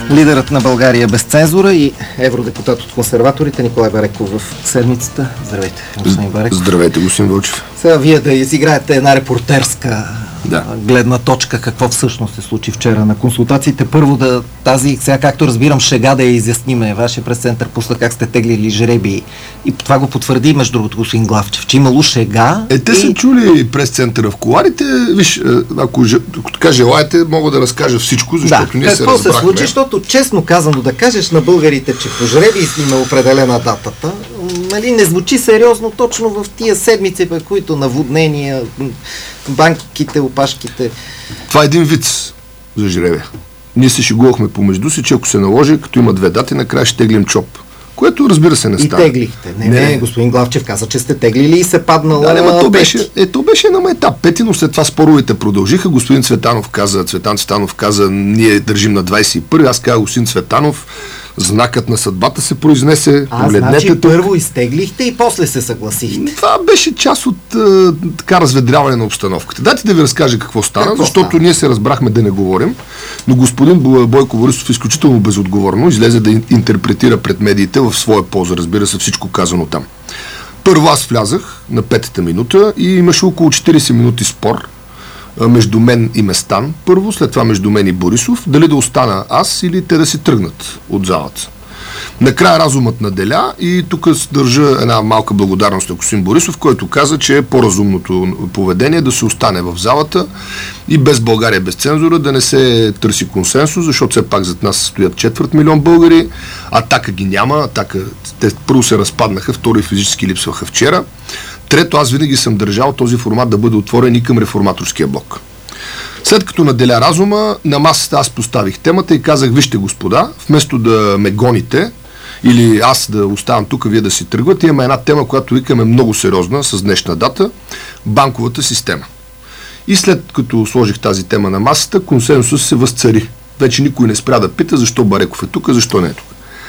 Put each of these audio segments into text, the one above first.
Лидерът на България без цензура и евродепутат от консерваторите Николай Бареков в седмицата. Здравейте, господин Бареков. Здравейте, господин Вълчев. Сега вие да изиграете една репортерска гледна точка, какво всъщност се случи вчера на консултациите. Първо сега както разбирам шега да я изясниме. Вашия пресцентър пусна как сте теглили жреби и това го потвърди между другото господин Главчев, че имало шега. Те са чули пресцентъра в кулоарите. Виж, ако така желаете, мога да разкажа всичко, защото ние се разбрахме. Се случи, защото честно казано да кажеш на българите, че по жреби има определена датата, не звучи сериозно точно в тия седмици, в които наводнения, банките, опашките. Това е един виц за жребия. Ние се шегувахме помежду си, че ако се наложи, като има две дати, накрая ще теглим чоп. Което, разбира се, не става. И теглихте. Не, господин Главчев каза, че сте теглили и се паднала то беше на етап пети, но след това споровете продължиха. Господин Цветан Цветанов каза, ние държим на 21. Аз казах, господин Цветанов, знакът на съдбата се произнесе. Значи първо изтеглихте и после се съгласихте. Това беше част от разведряване на обстановката. Дайте да ви разкажа какво стана, защото ние се разбрахме да не говорим, но господин Бойко Борисов изключително безотговорно излезе да интерпретира пред медиите в своя полза, разбира се, всичко казано там. Първо аз влязах на 5-та минута и имаше около 40 минути спор между мен и Местан, първо, след това между мен и Борисов, дали да остана аз или те да си тръгнат от залата. Накрая разумът наделя и тук държа една малка благодарност на господин Борисов, който каза, че е по-разумното поведение да се остане в залата и без България, без цензура, да не се търси консенсус, защото все пак зад нас стоят 250 000 българи, Атака ги няма, те първо се разпаднаха, второ и физически липсваха вчера. Трето, аз винаги съм държал този формат да бъде отворен и към реформаторския блок. След като наделя разума, на масата аз поставих темата и казах, вижте господа, вместо да ме гоните или аз да оставам тук, вие да си тръгвате, имаме една тема, която викаме много сериозна с днешна дата – банковата система. И след като сложих тази тема на масата, консенсус се възцари. Вече никой не спря да пита защо Бареков е тук, защо не е тук.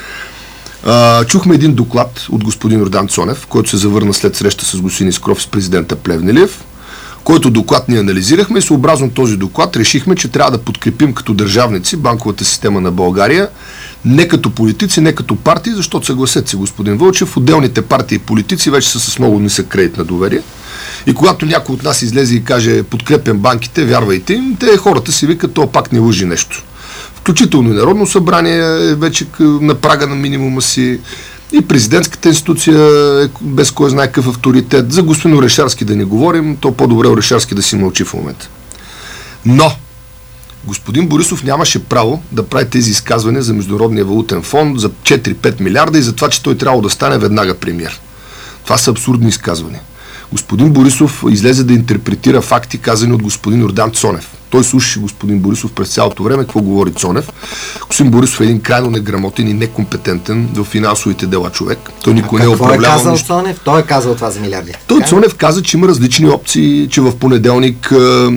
Чухме един доклад от господин Йордан Цонев, който се завърна след среща с господин Искров с президента Плевнелиев, който доклад ние анализирахме и съобразно този доклад решихме, че трябва да подкрепим като държавници банковата система на България, не като политици, не като партии, защото съгласете се, господин Вълчев, отделните партии и политици вече са с много нисък кредит на доверие. И когато някой от нас излезе и каже подкрепям банките, вярвайте им, хората си викат, то пак не лъжи нещо. Включително и Народно събрание е вече на прага на минимума си, и президентската институция е без кой знае какъв авторитет. За господин Орешарски да не говорим, то по-добре Орешарски да си мълчи в момента. Но господин Борисов нямаше право да прави тези изказвания за Международния валутен фонд, за 4-5 милиарда и за това, че той трябва да стане веднага премиер. Това са абсурдни изказвания. Господин Борисов излезе да интерпретира факти, казани от господин Йордан Цонев. Той слушаше господин Борисов през цялото време, какво говори Цонев. Господин Борисов е един крайно неграмотен и некомпетентен в финансовите дела човек. Той никой не е управлявал. Какво е казал Цонев? Той е казал това за милиарди. Цонев каза, че има различни опции, че в понеделник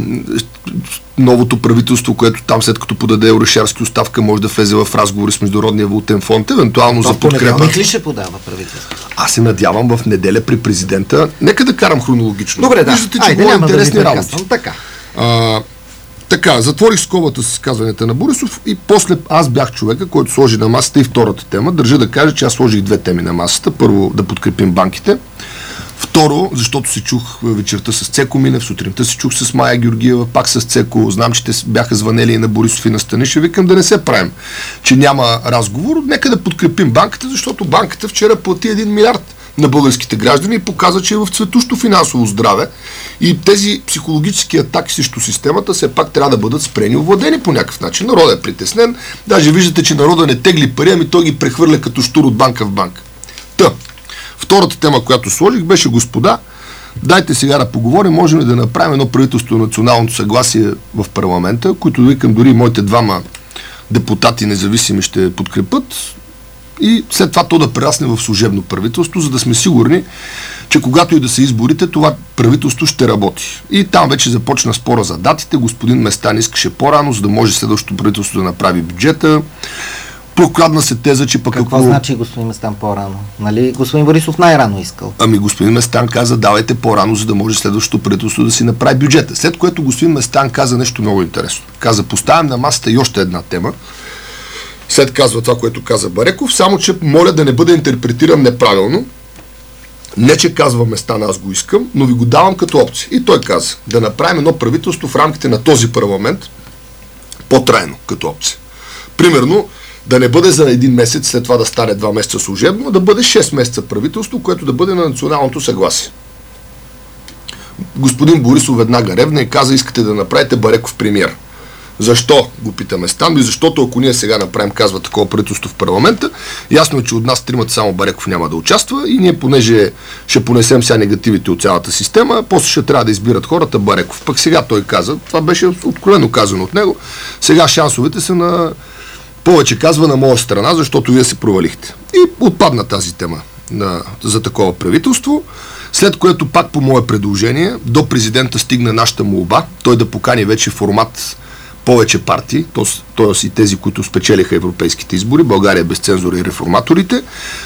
новото правителство, което там след като подаде Орешарски оставка, може да влезе в разговори с Международния валутен фонд, евентуално за подкрепа. Понеделник ли ще подава правителство? Аз се надявам в неделя при президента. Нека да карам хронологично. Добре, да. Виждате, че има интересни работи. Така. Затворих скобата с изказванията на Борисов и после аз бях човека, който сложи на масата и втората тема. Държа да кажа, че аз сложих две теми на масата. Първо, да подкрепим банките. Второ, защото се чух вечерта с Цеко Минев, сутринта се чух с Мая Георгиева, пак с Цеко. Знам, че те бяха звънели и на Борисов и на Станишев. Викам да не се правим, че няма разговор. Нека да подкрепим банката, защото банката вчера плати 1 милиард на българските граждани и показа, че е в цветущо финансово здраве и тези психологически атаки срещу системата все пак трябва да бъдат спрени и овладени по някакъв начин. Народът е притеснен. Даже виждате, че народът не тегли пари, ами той ги прехвърля като щур от банка в банка. Втората тема, която сложих, беше господа, дайте сега да поговорим, можем ли да направим едно правителство на националното съгласие в парламента, които викам дори моите двама депутати независими ще подкрепят и след това то да прерасне в служебно правителство, за да сме сигурни, че когато и да са изборите, това правителство ще работи. И там вече започна спора за датите. Господин Местан искаше по-рано, за да може следващото правителство да направи бюджета. Прокрадна се теза, че пък какво значи господин Местан по-рано? Нали господин Борисов най-рано искал? Ами господин Местан каза, давайте по-рано, за да може следващото правителство да си направи бюджета. След което господин Местан каза нещо много интересно. Каза, поставям на масата и още една тема. След казва това, което каза Бареков, само че моля да не бъде интерпретиран неправилно. Не, че казва Местан, аз го искам, но ви го давам като опция. И той каза да направим едно правителство в рамките на този парламент по-трайно като опция. Примерно, да не бъде за един месец, след това да стане 2 месеца служебно, а да бъде 6 месеца правителство, което да бъде на националното съгласие. Господин Борисов веднага ревна и каза, искате да направите Бареков премиер. Защо? Го пита Местан. И защото ако ние сега направим, казва, такова правителство в парламента, ясно е, че от нас тримата само Бареков няма да участва и ние, понеже ще понесем сега негативите от цялата система, после ще трябва да избират хората Бареков. Пък сега той каза, това беше откровено казано от него, сега шансовете са на повече, казва, на моя страна, защото вие се провалихте. И отпадна тази тема за такова правителство, след което пак по мое предложение до президента стигна нашата молба, той да покани вече формат повече партии, т.е. и тези, които спечелиха европейските избори, България без цензура и реформаторите,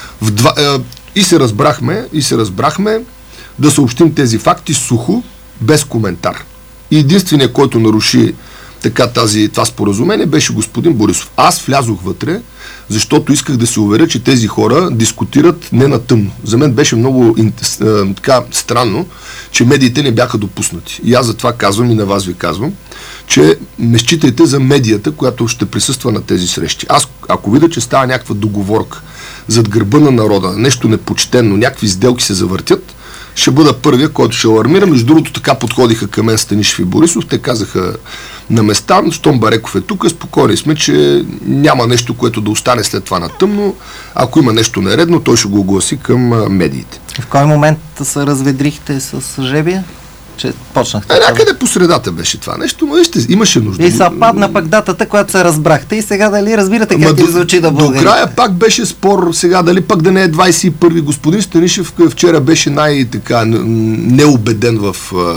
и се разбрахме да съобщим тези факти сухо, без коментар. И единственият, който наруши така това споразумение, беше господин Борисов. Аз влязох вътре, защото исках да се уверя, че тези хора дискутират не на тъмно. За мен беше много така странно, че медиите не бяха допуснати. И аз затова казвам и на вас ви казвам, че не считайте за медията, която ще присъства на тези срещи. Аз, ако видя, че става някаква договорка зад гърба на народа, нещо непочтенно, някакви сделки се завъртят, ще бъда първия, който ще алармира. Между другото, така подходиха към мен Станишев и Борисов. Те казаха на Местан, щом Бареков е тук, спокойни сме, че няма нещо, което да остане след това на тъмно. Ако има нещо нередно, той ще го огласи към медиите. В кой момент се разведрихте с жребия? Че почнахте? Някъде по средата беше това нещо, но имаше нужда. И са падна пък датата, която се разбрахте и сега дали разбирате как ви звучи да българите? До края пак беше спор сега, дали пак да не е 21-ви. Господин Станишев вчера беше най-така неубеден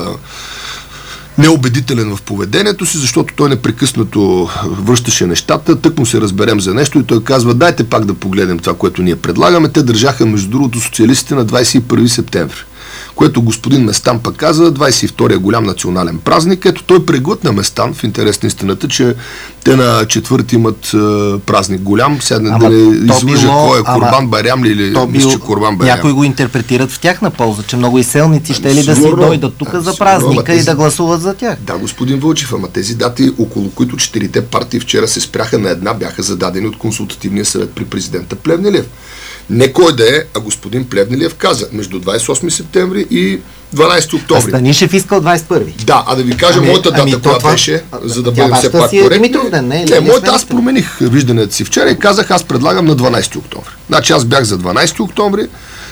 неубедителен в поведението си, защото той непрекъснато връщаше нещата, тък му се разберем за нещо и той казва, дайте пак да погледнем това, което ние предлагаме. Те държаха, между другото, социалистите на 21 септември, което господин Местан пък каза, 22-я голям национален празник. Ето той преглътна Местан, в интерес на истината, че те на 4 имат празник голям. Сега да не излъжа кой е, Курбан Байрам ли, или мисля, че Курбан Байрам. Някои го интерпретират в тяхна полза, че много изселници ще ли да си дойдат тук за празника и да гласуват за тях. Да, господин Вълчев, ама тези дати, около които 4-те партии вчера се спряха на една, бяха зададени от консултативния съвет при президента Плевнелиев. Не кой да е, а господин Плевнелиев каза между 28 септември и 12 октомври. А Станишев искал 21. Да, а да ви кажа моята дата, която беше, за да бъдем все пак коректни. Моята аз промених виждането си вчера и казах, аз предлагам на 12 октомври. Значи аз бях за 12 октомври,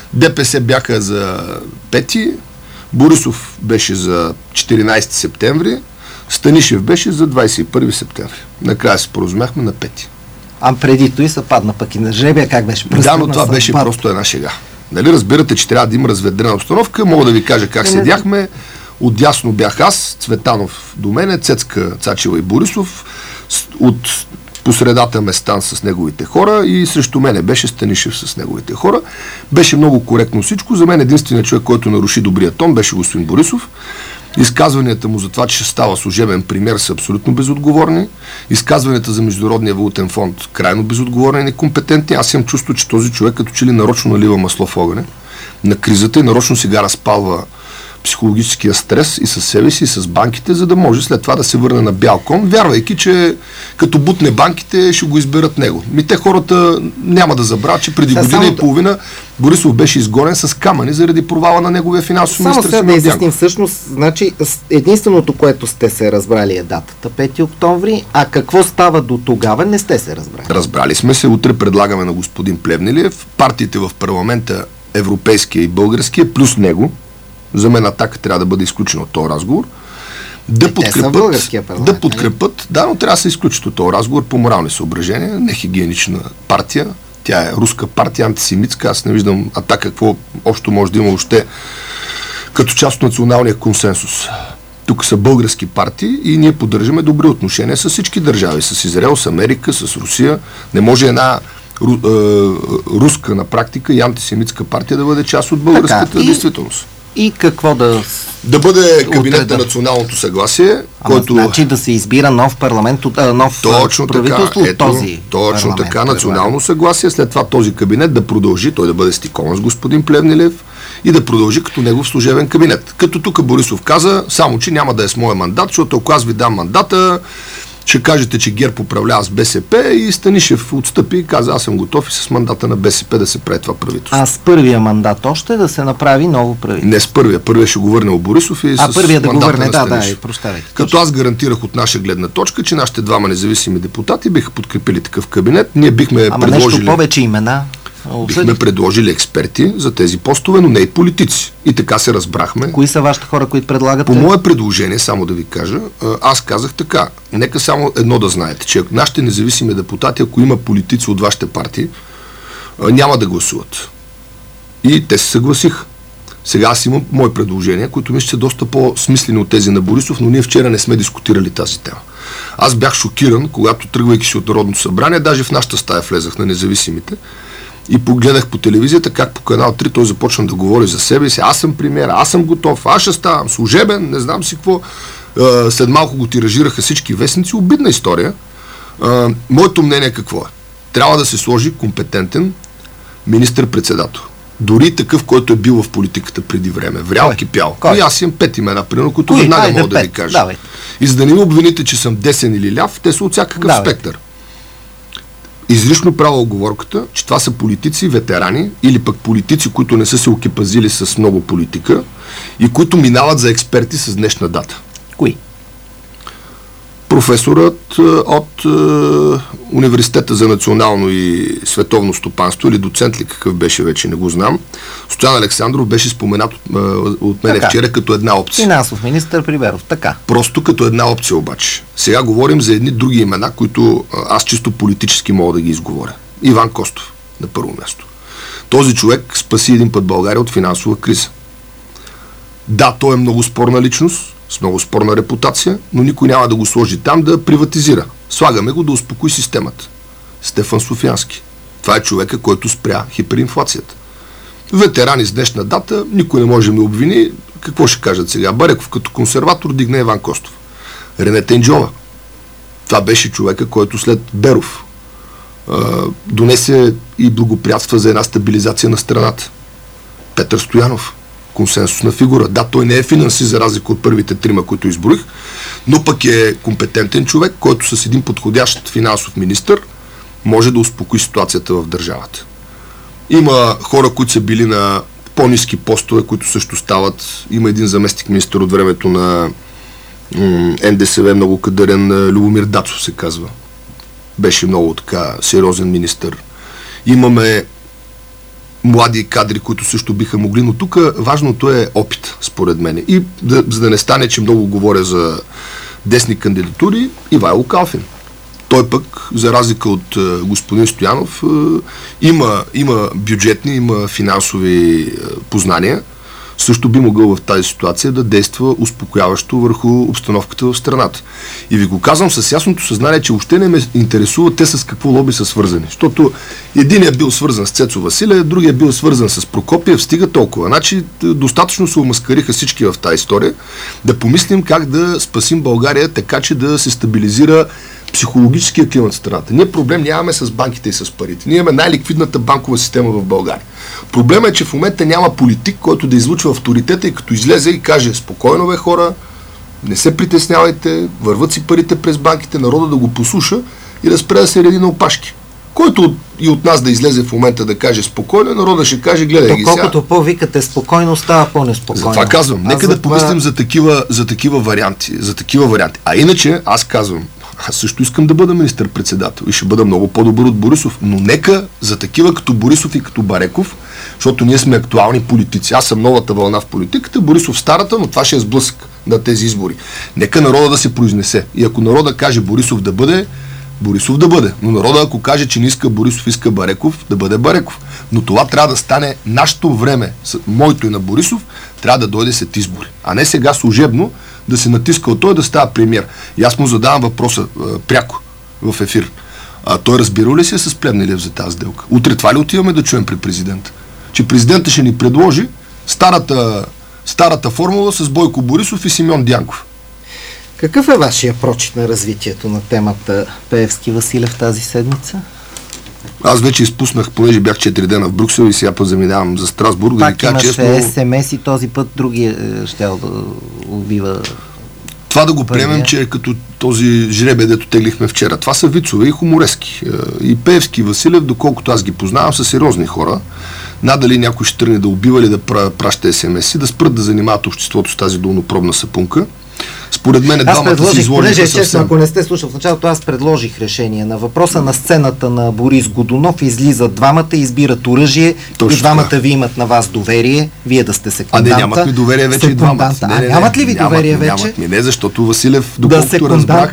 ДПС бяха за 5, Борисов беше за 14 септември, Станишев беше за 21 септември. Накрая се споразумяхме на 5. А преди той се падна пък и на жребия, как беше? Да, но това беше просто една шега. Нали, разбирате, че трябва да има разведрена обстановка. Мога да ви кажа как седяхме. Отдясно бях аз, Цветанов до мене, Цецка Цачева и Борисов, от посредата Местан с неговите хора и срещу мене беше Станишев с неговите хора. Беше много коректно всичко. За мен единственият човек, който наруши добрия тон, беше господин Борисов. Изказванията му за това, че ще става служебен премиер, са абсолютно безотговорни. Изказванията за Международния валутен фонд крайно безотговорни и некомпетентни. Аз имам чувство, че този човек като че ли нарочно налива масло в огъня на кризата и нарочно сега разпалва психологическия стрес и със себе си, и с банките, за да може след това да се върне на бял кон, вярвайки, че като бутне банките, ще го изберат него. Те хората няма да забравят, че преди година и половина Борисов беше изгонен с камъни заради провала на неговия финансов министър. Само сега да изясним всъщност, значи единственото, което сте се разбрали е датата 5 октомври, а какво става до тогава, не сте се разбрали. Разбрали сме се, утре предлагаме на господин Плевнелиев, партиите в парламента, европейския и българския, плюс него, за мен Атака трябва да бъде изключена от този разговор, да подкрепят, да, но трябва да се изключат от този разговор по морални съображения, нехигиенична партия, тя е руска партия, антисемитска, аз не виждам Атака какво общо може да има още като част от националния консенсус. Тук са български партии и ние поддържаме добри отношения с всички държави, с Израел, с Америка, с Русия. Не може една руска на практика и антисемитска партия да бъде част от българската действителност. И какво да бъде кабинет на националното съгласие, който... Значи да се избира нов парламент, нов правителство от този точно така, национално съгласие. След това този кабинет да продължи, той да бъде стикован с господин Плевнелиев и да продължи като негов служебен кабинет. Като тук Борисов каза, само че няма да е с моя мандат, защото ако аз ви дам мандата, ще кажете, че ГЕРБ управлява с БСП и Станишев отстъпи и каза, аз съм готов и с мандата на БСП да се прави това правителство. А с първия мандат още да се направи ново правителство? Не с първия. Първия ще го върне Борисов и с първия да го върне, на Станишев. Да, прощавайте. Като аз гарантирах от наша гледна точка, че нашите двама независими депутати биха подкрепили такъв кабинет. Ние бихме предложили... нещо повече имена. Бихме предложили експерти за тези постове, но не и политици. И така се разбрахме. Кои са вашите хора, които предлагате? По мое предложение, само да ви кажа, аз казах така. Нека само едно да знаете, че нашите независими депутати, ако има политици от вашите партии, няма да гласуват. И те се съгласиха. Сега аз имам мои предложения, които мисля, че са доста по-смислени от тези на Борисов, но ние вчера не сме дискутирали тази тема. Аз бях шокиран, когато тръгвайки си от Народното събрание, даже в нашата стая влезах на независимите, и погледах по телевизията как по канал 3 той започна да говори за себе си. Аз съм премиер, аз съм готов, аз ще ставам служебен, не знам си какво. След малко го тиражираха всички вестници. Обидна история. Моето мнение какво е? Трябва да се сложи компетентен министър-председател. Дори такъв, който е бил в политиката преди време. Врял, кипял. И аз имам 5 имена, примерно, които веднага мога да ви кажа. Давай. И за да не ми обвините, че съм десен или ляв, те са от всякакъв спектър. Изрично правя оговорката, че това са политици, ветерани или пък политици, които не са се окепазили с много политика и които минават за експерти с днешна дата. Кои? Професорът от Университета за национално и световно стопанство, или доцент ли какъв беше, вече не го знам. Стоян Александров беше споменат от мен вчера като една опция. Финансов министър Приберов, така. Просто като една опция обаче. Сега говорим за едни други имена, които аз чисто политически мога да ги изговоря. Иван Костов, на първо място. Този човек спаси един път България от финансова криза. Да, той е много спорна личност, с много спорна репутация, но никой няма да го сложи там да приватизира. Слагаме го да успокои системата. Стефан Софиянски. Това е човека, който спря хиперинфлацията. Ветерани с днешна дата, никой не може да ме обвини. Какво ще кажат сега? Бареков като консерватор дигна Иван Костов. Рене Тенджова. Това беше човека, който след Беров донесе и благоприятства за една стабилизация на страната. Петър Стоянов. Консенсусна фигура. Да, той не е финансист за разлика от първите трима, които изброих, но пък е компетентен човек, който с един подходящ финансов министър може да успокои ситуацията в държавата. Има хора, които са били на по-ниски постове, които също стават. Има един заместник министър от времето на НДСВ, много кадърен, Любомир Дацов се казва. Беше много така сериозен министър. Имаме млади кадри, които също биха могли, но тук важното е опит, според мен. И за да не стане, че много говоря за десни кандидатури, Ивайло Калфин. Той пък, за разлика от господин Стоянов, има бюджетни, има финансови познания. Също би могъл в тази ситуация да действа успокояващо върху обстановката в страната. И ви го казвам с ясното съзнание, че въобще не ме интересува те с какво лоби са свързани. Защото единият бил свързан с Цецо Василев, другият бил свързан с Прокопиев, стига толкова. Значи достатъчно се омаскариха всички в тази история. Да помислим как да спасим България така, че да се стабилизира психологическия климат в страната. Ние проблем нямаме с банките и с парите. Ние имаме най-ликвидната банкова система в България. Проблемът е, че в момента няма политик, който да излучва авторитета и като излезе и каже: спокойно бе хора, не се притеснявайте, върват си парите през банките, народа да го послуша и да спре да се реди на опашки. Който и от нас да излезе в момента да каже спокойно, народа ще каже: гледай ги сега. Колкото по-викате спокойно, става по-неспокойно. Затова казвам, нека да помислим за такива варианти. А иначе аз казвам, аз също искам да бъда министър-председател и ще бъда много по-добър от Борисов, но нека за такива като Борисов и като Бареков, защото ние сме актуални политици. Аз съм новата вълна в политиката, Борисов старата, но това ще е сблъсък на тези избори. Нека народа да се произнесе. И ако народа каже Борисов да бъде, Борисов да бъде. Но народа, ако каже, че не иска Борисов, иска Бареков, да бъде Бареков. Но това трябва да стане нашето време, моето и на Борисов, трябва да дойде след избори. А не сега служебно да се натиска от той да става премиер. И аз му задавам въпроса пряко в ефир. Той разбира ли се с Плевнелиев за тази сделка? Утре това ли отиваме да чуем при президента? Че президента ще ни предложи старата Старата формула с Бойко Борисов и Симеон Дянков. Какъв е вашия прочит на развитието на темата Пеевски Василев тази седмица? Аз вече изпуснах, понеже бях 4 дена в Брюксел и сега заминавам за Страсбург. Пак имаше СМС и този път другия щял да убива. Това да го приемем, че е като този жребе, дето теглихме вчера. Това са вицове и хуморески. И Пеевски и Василев, доколкото аз ги познавам, са сериозни хора. Надали някой ще тръгне да убива или да праща СМС-и, да спрат да занимават обществото с тази долнопробна сапунка. Според мен двамата си изложиха съвсем. Честно, ако не сте слушал в началото, аз предложих решение на въпроса на сцената на Борис Годунов. Излизат двамата, избират оръжие и двамата ви имат на вас доверие, вие да сте секунданта. А не, нямат ми доверие вече и двамата. Нямат ли ви доверие вече? Нямат ми, не, защото Василев, доколкото разбрах,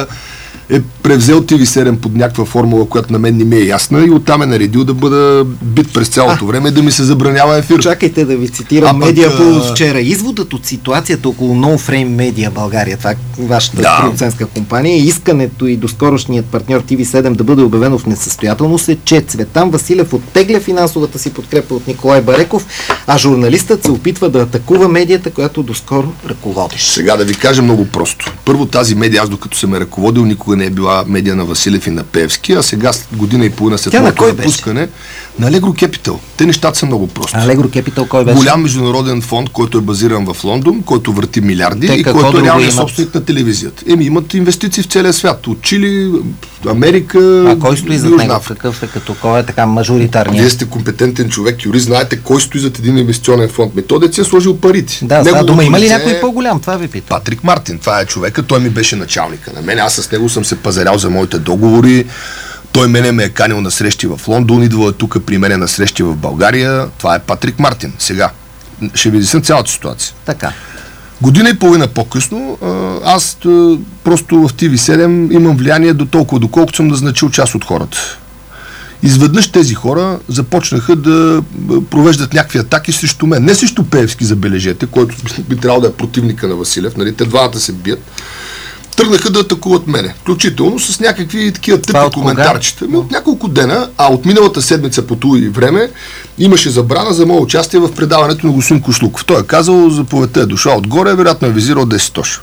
е превзел TV7 под някаква формула, която на мен не ми е ясна и оттам е наредил да бъда бит през цялото време, да ми се забранява ефир. Чакайте да ви цитирам Медиапулс вчера. Изводът от ситуацията около No Frame Media България, това е вашата продуцентска компания, искането и доскорошният партньор TV7 да бъде обявено в несъстоятелност е, че Цветан Василев оттегля финансовата си подкрепа от Николай Бареков, а журналистът се опитва да атакува медията, която доскоро ръководиш. Сега да ви кажа много просто. Първо, тази медия, аз докато съм ръководил, никога не е била медия на Василев и на Пеевски, а сега година и половина след моето напускане на Allegro Capital. Те нещата са много прости. Allegro Capital кой беше? Голям международен фонд, който е базиран в Лондон, който върти милиарди и който е реалният собственик на телевизията. Имат инвестиции в целия свят. От Чили, Америка, а кой стои зад него? Какъв е като кой е така мажоритарния? Вие сте компетентен човек, юрист, знаете кой стои зад един инвестиционен фонд. Той дете е сложил парите. Да, дума има ли някой по-голям? Това ви питам. Патрик Мартин, това е човека, той ми беше началника на мен. Аз с него съм се пазарял за моите договори. Той мене ме е канил на срещи в Лондон, идва тук при мене на срещи в България. Това е Патрик Мартин. Сега ще ви изясня цялата ситуация. Така. Година и половина по-късно аз просто в TV7 имам влияние до толкова, доколкото съм назначил част от хората. Изведнъж тези хора започнаха да провеждат някакви атаки срещу мен. Не срещу Пеевски, забележете, който би трябвало да е противника на Василев. Нали? Те двамата се бият. Тръгнаха да атакуват мене. Включително с някакви такива тъпи коментарчета. От няколко дена, а от миналата седмица по това време имаше забрана за мое участие в предаването на господин Кошлуков. Той е казал, заповедта е дошла отгоре, вероятно е визирал Десетош.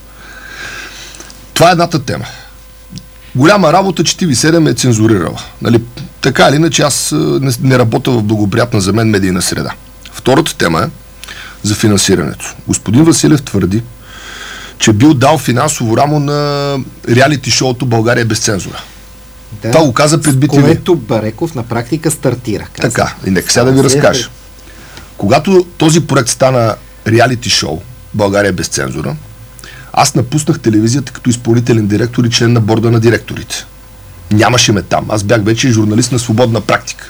Това е едната тема. Голяма работа, че TV7 е цензурирала. Нали? Така или иначе аз не работя в благоприятна за мен медийна среда. Втората тема е за финансирането. Господин Василев твърди, че бил дал финансово рамо на реалити шоуто България без цензура. Да, това го каза пред BTV. Което Бареков на практика стартира. Така, и нека сега да ви разкажа. Когато този проект стана реалити шоу България без цензура, аз напуснах телевизията като изпълнителен директор и член на борда на директорите. Нямаше ме там. Аз бях вече журналист на свободна практика.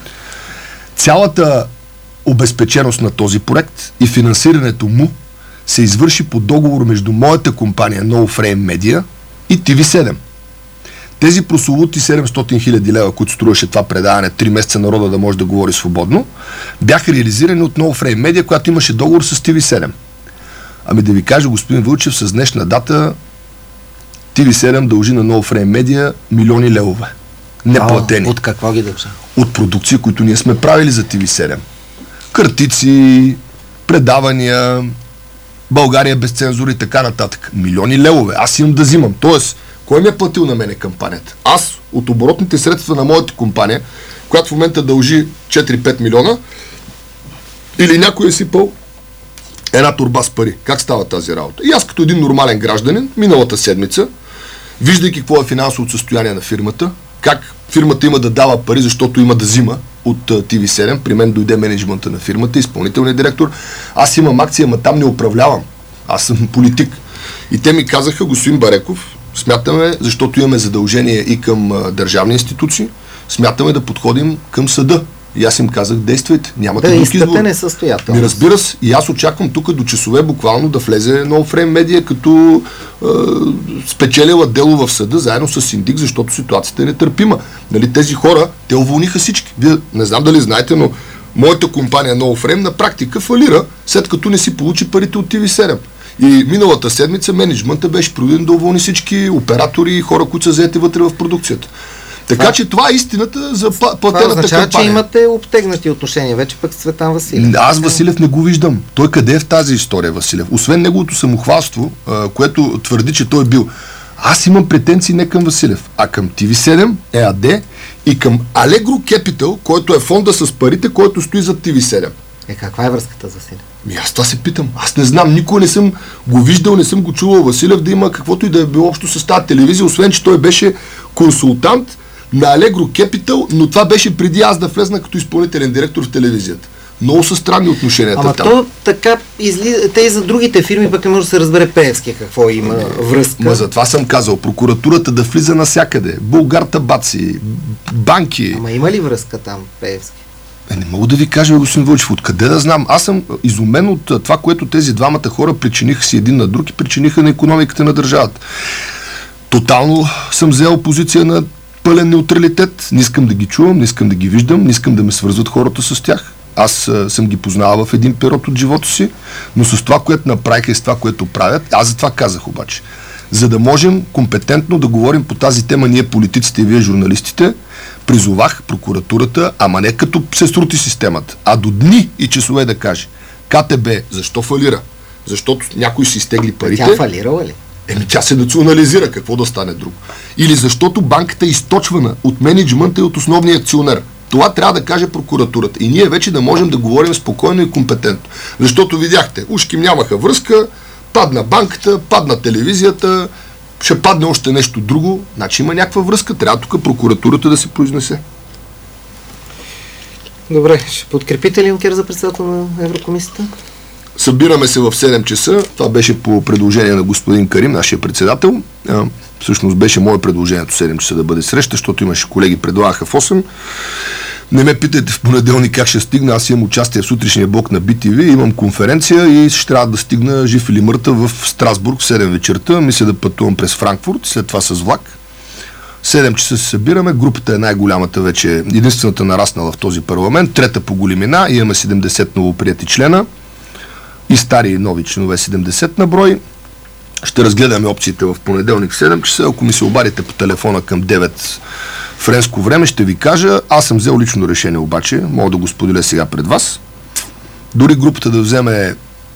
Цялата обезпеченост на този проект и финансирането му се извърши по договор между моята компания No Frame Media и TV7. Тези прословути 700 хиляди лева, които струваше това предаване 3 месеца народа да може да говори свободно, бяха реализирани от No Frame Media, която имаше договор с TV7. Ами да ви кажа, господин Вълчев, с днешна дата TV7 дължи на No Frame Media милиони левове. Неплатени. От какво ги дължа? От продукции, които ние сме правили за TV7. Картици, предавания, България без цензура и така нататък. Милиони левове. Аз имам да взимам. Тоест, кой ми е платил на мене кампанията? Аз от оборотните средства на моята компания, която в момента дължи 4-5 милиона, или някой е сипал една торба с пари. Как става тази работа? И аз като един нормален гражданин, миналата седмица, виждайки какво е финансовото състояние на фирмата, как фирмата има да дава пари, защото има да взима от TV7, при мен дойде менеджмента на фирмата, изпълнителният директор, аз имам акция, ама там не управлявам. Аз съм политик. И те ми казаха, господин Бареков, смятаме, защото имаме задължение и към държавни институции, смятаме да подходим към съда. И аз им казах, действайте, нямате друг избор. Несъстоятелно. Ми разбира се, и аз очаквам тук до часове буквално да влезе No Frame Media като спечелила дело в съда, заедно с синдик, защото ситуацията е нетърпима. Нали, тези хора, те уволниха всички. Вие не знам дали знаете, но моята компания No Frame на практика фалира, след като не си получи парите от TV7. И миналата седмица менеджмента беше принуден да уволни всички оператори и хора, които са заети вътре в продукцията. Така че това е истината за платената кампания. Това означава, че имате обтегнати отношения вече пък с Цветан Василев. Аз Василев не го виждам. Той къде е в тази история, Василев? Освен неговото самохвалство, което твърди, че той е бил. Аз имам претенции не към Василев, а към TV7, ЕАД и към Allegro Capital, който е фонда с парите, който стои зад TV7. Каква е връзката за Василев? Аз това се питам. Аз не знам, никой не съм го виждал, не съм го чувал Василев да има каквото и да е било общо с тази телевизия, освен че той беше консултант на Allegro Capital, но това беше преди аз да влезна като изпълнителен директор в телевизията. Много са странни отношенията там. То така те и за другите фирми пък не може да се разбере Пеевски какво има връзка. Затова съм казал, прокуратурата да влиза навсякъде. Булгартабаци, банки. Има ли връзка там Пеевски? Не мога да ви кажа, господин Вълчев, откъде да знам. Аз съм изумен от това, което тези двамата хора причиниха си един на друг и причиниха на икономиката на държавата. Тотално съм взел позиция на пълен неутралитет. Не искам да ги чувам, не искам да ги виждам, не искам да ме свързват хората с тях. Аз съм ги познавал в един период от живота си, но с това, което направиха и с това, което правят, аз за това казах обаче. За да можем компетентно да говорим по тази тема ние политиците и вие журналистите, призовах прокуратурата, ама не като се срути системата, а до дни и часове да каже. КТБ, защо фалира? Защото някой си изтегли парите. Тя фалирала ли? Тя се национализира, какво да стане друго. Или защото банката е източвана от мениджмънта и от основния акционер. Това трябва да каже прокуратурата. И ние вече да можем да говорим спокойно и компетентно. Защото видяхте, ушким нямаха връзка, падна банката, падна телевизията, ще падне още нещо друго. Значи има някаква връзка. Трябва тук прокуратурата да се произнесе. Добре, ще подкрепите ли Юнкер за председател на Еврокомисията? Събираме се в 7 часа. Това беше по предложение на господин Карим, нашия председател. Всъщност беше мое предложението 7 часа да бъде среща, защото имаше колеги, предлагаха в 8. Не ме питайте в понеделник как ще стигна. Аз имам участие в сутрешния блок на BTV, имам конференция и ще трябва да стигна жив или мъртъв в Страсбург в 7 вечерта. Мисля да пътувам през Франкфурт, след това с влак. 7 часа се събираме. Групата е най-голямата вече, единствената нараснала в този парламент. Трета по големина. Имаме 70 новоприяти члена и стари и нови членове 70 на брой. Ще разгледаме опциите в понеделник в 7 часа. Ако ми се обадите по телефона към 9 френско време, ще ви кажа. Аз съм взел лично решение обаче. Мога да го споделя сега пред вас. Дори групата да вземе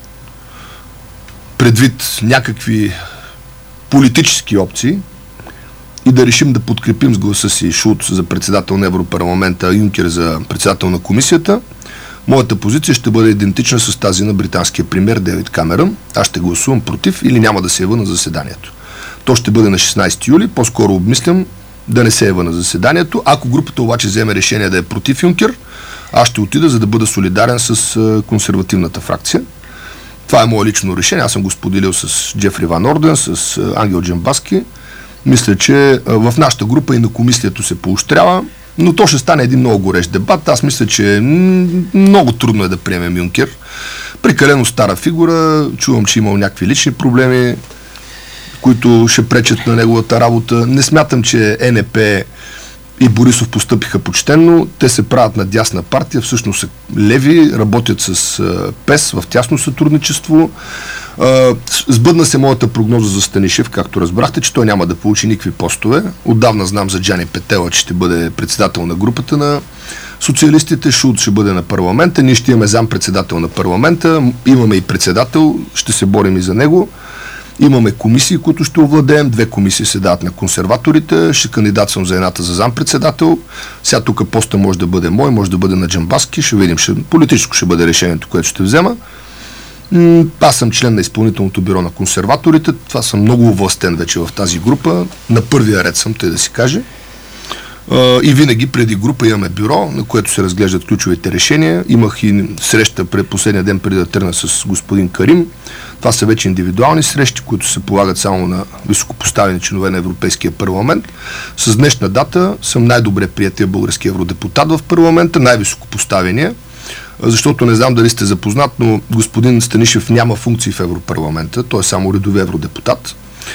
предвид някакви политически опции и да решим да подкрепим с гласа си Шулц за председател на Европарламента, Юнкер за председател на комисията, моята позиция ще бъде идентична с тази на британския премиер Дейвид Камерън. Аз ще гласувам против или няма да се ява на заседанието. То ще бъде на 16 юли. По-скоро обмислям да не се ява на заседанието. Ако групата обаче вземе решение да е против Юнкер, аз ще отида, за да бъда солидарен с консервативната фракция. Това е мое лично решение. Аз съм го споделил с Джефри Ван Орден, с Ангел Джамбаски. Мисля, че в нашата група и на комисията се поощрява, но то ще стане един много горещ дебат. Аз мисля, че много трудно е да приемем Юнкер. Прекалено стара фигура, чувам, че имал някакви лични проблеми, които ще пречат на неговата работа. Не смятам, че ЕНП и Борисов постъпиха почтенно. Те се правят на дясна партия, всъщност са леви, работят с ПЕС в тясно сътрудничество. Сбъдна се моята прогноза за Станишев, както разбрахте, че той няма да получи никакви постове. Отдавна знам за Джани Петела, че ще бъде председател на групата на социалистите. Шулц ще бъде на парламента. Ние ще имаме зам-председател на парламента. Имаме и председател. Ще се борим и за него. Имаме комисии, които ще овладеем. 2 комисии се дават на консерваторите. Ще кандидатствам за едната за зам-председател. Сега тук поста може да бъде мой, може да бъде на Джамбаски. Ще видим. Политическо ще бъде решението, което ще взема. Аз съм член на изпълнителното бюро на консерваторите. Това съм много овластен вече в тази група. На първия ред съм, тъй да си каже. И винаги преди група имаме бюро, на което се разглеждат ключовите решения. Имах и среща пред последния ден преди да тръгна с господин Карим. Това са вече индивидуални срещи, които се полагат само на високопоставени членове на Европейския парламент. С днешна дата съм най-добре приятия български евродепутат в парламента, най-високопоставения. Защото не знам дали сте запознат, но господин Станишев няма функции в Европарламента, той е само редови евродепутат.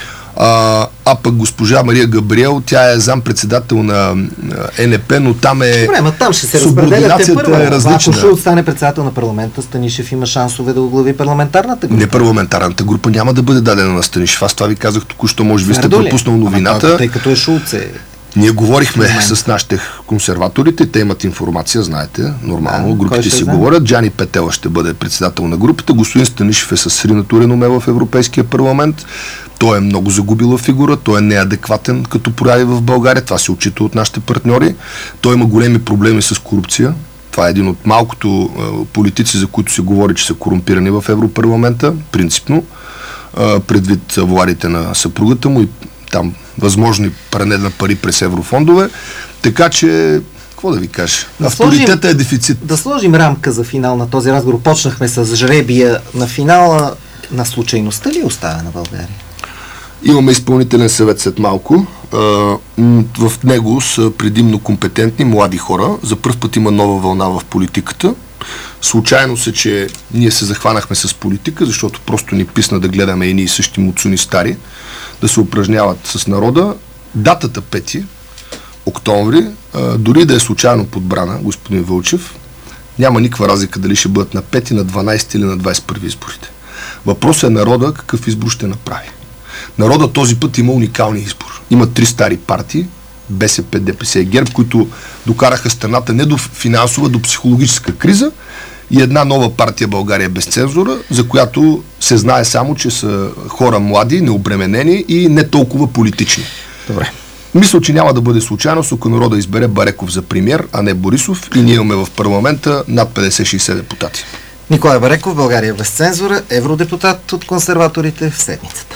А пък госпожа Мария Габриел, тя е зам-председател на ЕНП, но там е... Добре, там ще се разпределяте първо. Е различна. Ако Шулц стане председател на парламента, Станишев има шансове да оглави парламентарната група. Не, парламентарната група няма да бъде дадена на Станишев. Аз това ви казах току-що, може би сте пропуснал новината. Тъй като е Шулц Ние говорихме с нашите консерваторите, те имат информация, знаете, нормално, групите си говорят. Джани Петела ще бъде председател на групата, господин Станишев е със сринато реноме в Европейския парламент, той е много загубила фигура, той е неадекватен като прояви в България, това се отчита от нашите партньори, той има големи проблеми с корупция. Това е един от малкото политици, за които се говори, че са корумпирани в Европарламента, принципно, предвид авоарите на съпругата му и там възможни пране на пари през еврофондове. Така че, какво да ви кажа? Авторитета е дефицит. Да сложим рамка за финал на този разговор. Почнахме с жребия на финала. На случайността ли оставя на България? Имаме изпълнителен съвет след малко. В него са предимно компетентни млади хора. За пръв път има нова вълна в политиката. Случайно се, че ние се захванахме с политика, защото просто ни писна да гледаме едни и същи муцуни стари, да се упражняват с народа. Датата 5 октомври, дори да е случайно подбрана, господин Вълчев, няма никаква разлика дали ще бъдат на 5, на 12 или на 21 изборите. Въпросът е народа какъв избор ще направи. Народа този път има уникалния избор. Има 3 стари партии, БСП, ДПС и ГЕРБ, които докараха страната не до финансова, до психологическа криза, и една нова партия България без цензура, за която се знае само, че са хора млади, необременени и не толкова политични. Добре. Мисля, че няма да бъде случайно, ако народа избере Бареков за премиер, а не Борисов, и ние имаме в парламента над 50-60 депутати. Николай Бареков, България без цензура, евродепутат от консерваторите в седмицата.